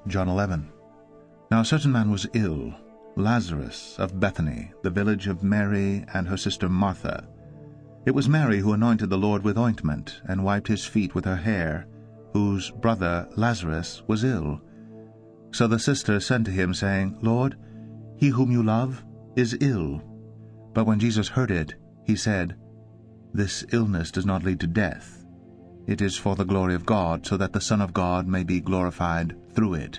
John 11. Now a certain man was ill, Lazarus of Bethany, the village of Mary and her sister Martha. It was Mary who anointed the Lord with ointment, and wiped his feet with her hair, whose brother Lazarus was ill. So the sister sent to him, saying, Lord, he whom you love is ill. But when Jesus heard it, he said, This illness does not lead to death. It is for the glory of God, so that the Son of God may be glorified through it.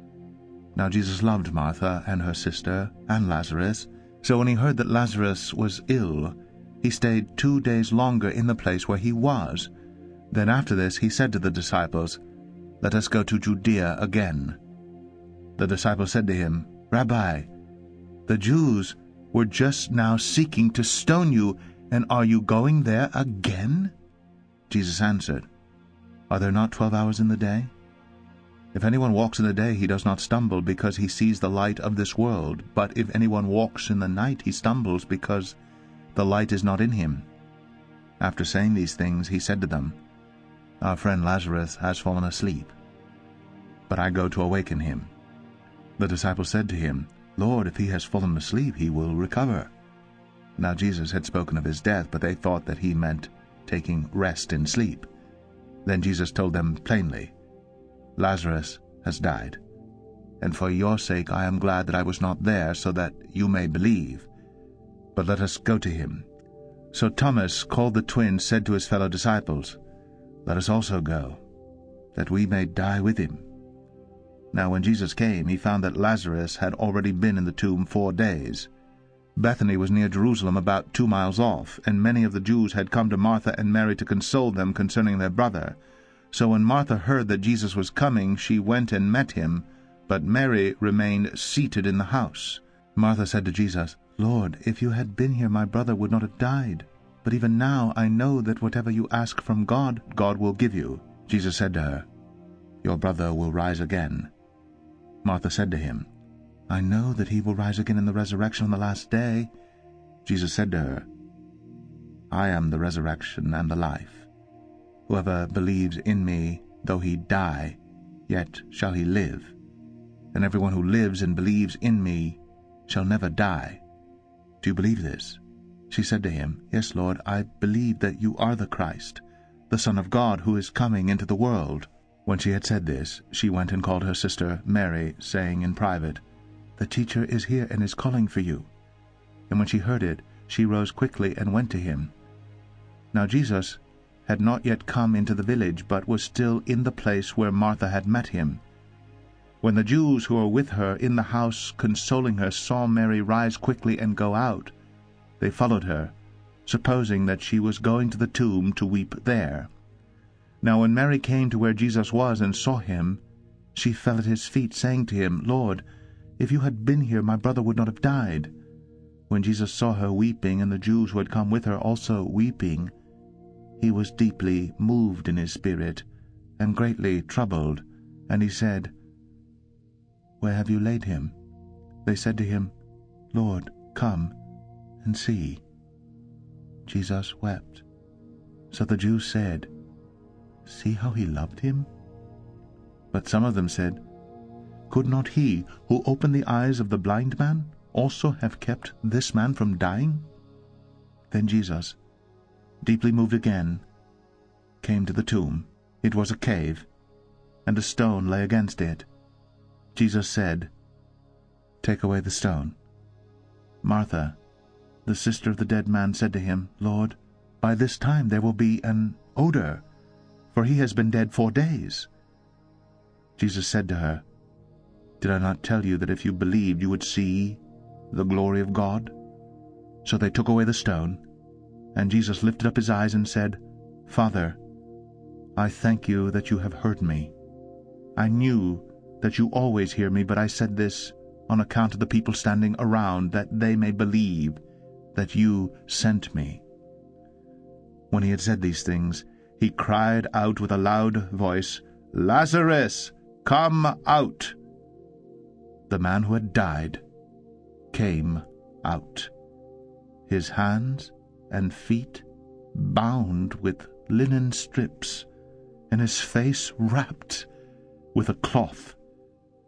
Now Jesus loved Martha and her sister and Lazarus. So when he heard that Lazarus was ill, he stayed 2 days longer in the place where he was. Then after this he said to the disciples, Let us go to Judea again. The disciples said to him, Rabbi, the Jews were just now seeking to stone you, and are you going there again? Jesus answered, Are there not 12 hours in the day? If anyone walks in the day, he does not stumble, because he sees the light of this world. But if anyone walks in the night, he stumbles, because the light is not in him. After saying these things, he said to them, Our friend Lazarus has fallen asleep, but I go to awaken him. The disciples said to him, Lord, if he has fallen asleep, he will recover. Now Jesus had spoken of his death, but they thought that he meant taking rest in sleep. Then Jesus told them plainly, Lazarus has died, and for your sake I am glad that I was not there, so that you may believe. But let us go to him. So Thomas, called the twin, said to his fellow disciples, Let us also go, that we may die with him. Now when Jesus came, he found that Lazarus had already been in the tomb 4 days. Bethany was near Jerusalem, about 2 miles off, and many of the Jews had come to Martha and Mary to console them concerning their brother. So when Martha heard that Jesus was coming, she went and met him, but Mary remained seated in the house. Martha said to Jesus, Lord, if you had been here, my brother would not have died. But even now I know that whatever you ask from God, God will give you. Jesus said to her, Your brother will rise again. Martha said to him, I know that he will rise again in the resurrection on the last day. Jesus said to her, I am the resurrection and the life. Whoever believes in me, though he die, yet shall he live. And everyone who lives and believes in me shall never die. Do you believe this? She said to him, Yes, Lord, I believe that you are the Christ, the Son of God, who is coming into the world. When she had said this, she went and called her sister Mary, saying in private, The teacher is here and is calling for you. And when she heard it, she rose quickly and went to him. Now Jesus had not yet come into the village, but was still in the place where Martha had met him. When the Jews who were with her in the house consoling her saw Mary rise quickly and go out, they followed her, supposing that she was going to the tomb to weep there. Now when Mary came to where Jesus was and saw him, she fell at his feet, saying to him, Lord, if you had been here, my brother would not have died. When Jesus saw her weeping, and the Jews who had come with her also weeping, he was deeply moved in his spirit, and greatly troubled, and he said, Where have you laid him? They said to him, Lord, come and see. Jesus wept. So the Jews said, See how he loved him? But some of them said, Could not he who opened the eyes of the blind man also have kept this man from dying? Then Jesus, deeply moved again, came to the tomb. It was a cave, and a stone lay against it. Jesus said, Take away the stone. Martha, the sister of the dead man, said to him, Lord, by this time there will be an odor, for he has been dead 4 days. Jesus said to her, Did I not tell you that if you believed you would see the glory of God? So they took away the stone, and Jesus lifted up his eyes and said, Father, I thank you that you have heard me. I knew that you always hear me, but I said this on account of the people standing around, that they may believe that you sent me. When he had said these things, he cried out with a loud voice, Lazarus, come out! The man who had died came out, his hands and feet bound with linen strips, and his face wrapped with a cloth.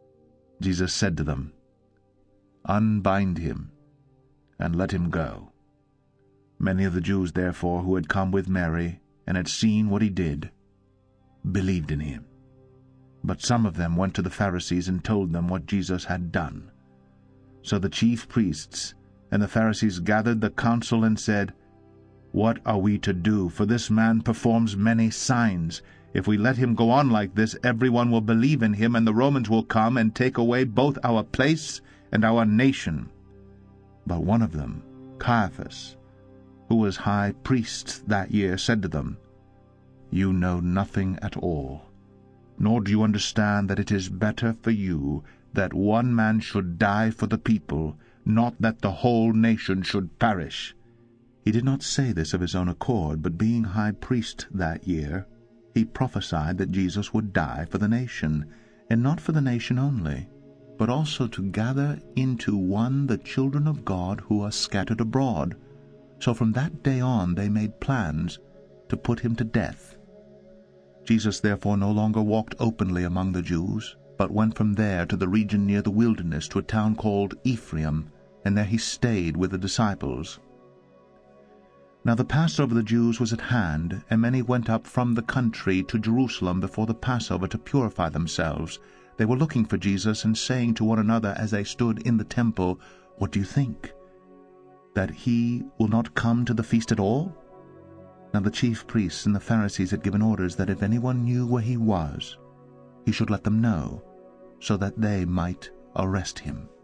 Jesus said to them, "Unbind him, and let him go." Many of the Jews, therefore, who had come with Mary, and had seen what he did, believed in him. But some of them went to the Pharisees and told them what Jesus had done. So the chief priests and the Pharisees gathered the council and said, "What are we to do? For this man performs many signs. If we let him go on like this, everyone will believe in him, and the Romans will come and take away both our place and our nation." But one of them, Caiaphas, who was high priest that year, said to them, "You know nothing at all, nor do you understand that it is better for you that one man should die for the people, not that the whole nation should perish." He did not say this of his own accord, but being high priest that year, he prophesied that Jesus would die for the nation, and not for the nation only, but also to gather into one the children of God who are scattered abroad. So from that day on they made plans to put him to death. Jesus therefore no longer walked openly among the Jews, but went from there to the region near the wilderness, to a town called Ephraim, and there he stayed with the disciples. Now the Passover of the Jews was at hand, and many went up from the country to Jerusalem before the Passover to purify themselves. They were looking for Jesus, and saying to one another as they stood in the temple, "What do you think? That he will not come to the feast at all?" Now the chief priests and the Pharisees had given orders that if anyone knew where he was, he should let them know, so that they might arrest him.